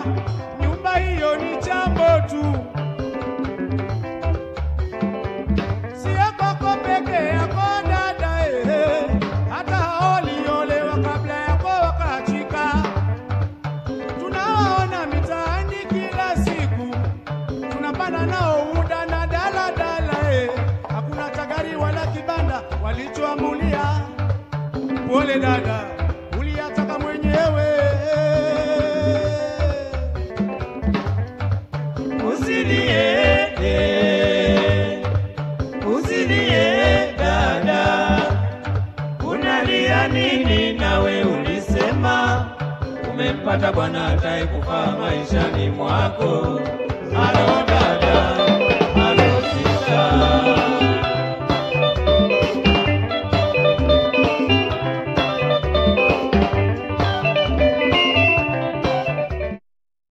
nyumba hiyo ni jambo tu. Sio kwako peke yako dada, hata hao waliolewa kabla yako wakaachika. Tunawaona mitaani kila siku, tunapanda nao muda na daladala, hakuna tagari wala kibanda walichoamulia. Pole dada, uliyataka mwenyewe. Usilie dada, unalia nini? Nawe ulisema umempata bwana atakayekufaa maishani mwako. Alo dada.